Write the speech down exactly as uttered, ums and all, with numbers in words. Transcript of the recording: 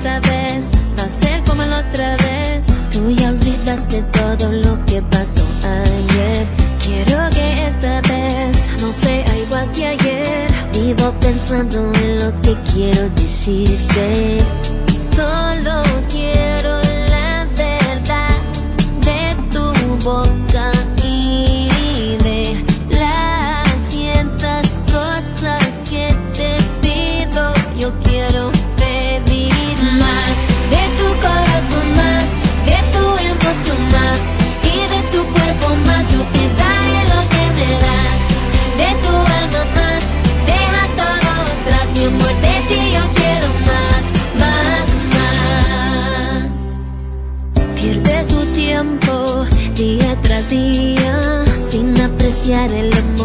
esta vez va a ser como la otra vez. Tú ya olvidaste todo lo que pasó ayer. Quiero que esta vez no sea igual que ayer. Vivo pensando en lo que quiero decirte. Solo quiero la verdad de tu boca y de las cientas cosas que te pido. Yo quiero pedir más de tu corazón, más de tu emoción, más y de tu cuerpo, más. Yo te daré lo que me das, de tu alma más. Deja todo atrás, mi amor, de ti yo quiero más, más, más. Pierdes tu tiempo día tras día sin apreciar el amor